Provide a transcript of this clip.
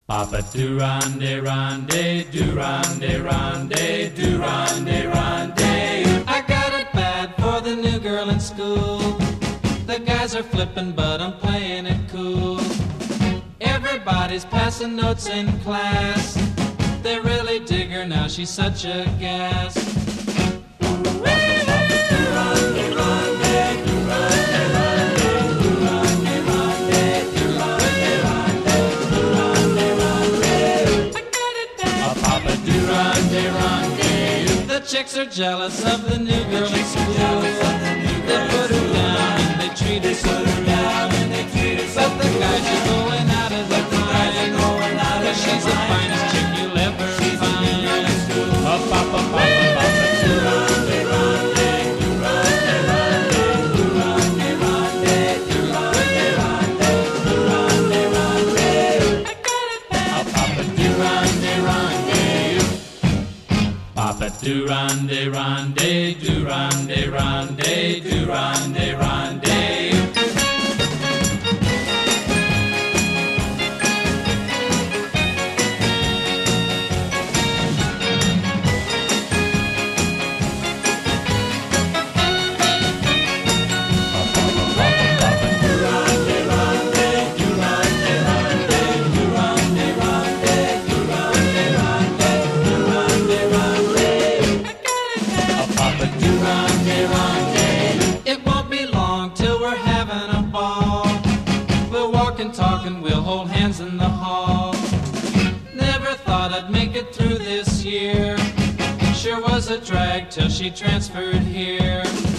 Papa do-rande, rande, do-rande, rande, do-rande, rande. I got it bad for the new girl in school. The guys are flipping, but I'm playing it cool. Everybody's passing notes in class. They really dig her now, she's such a gas. The chicks are jealous of the new girl in school. They put her down and they treat her so down. But the guys are going out of their mind, 'cause she's the finest chick you'll ever find. Papa, papa, papa, do-rande, rande, do-rande, rande, do-rande, rande, do-rande, rande, do-rande, rande. I got it bad. Papa do-rande, rande. Papa do-rande, rande, do-rande, rande, do-rande, rande. It won't be long till we're having a ball. We'll walk and talk and we'll hold hands in the hall. Never thought I'd make it through this year. Sure was a drag till she transferred here.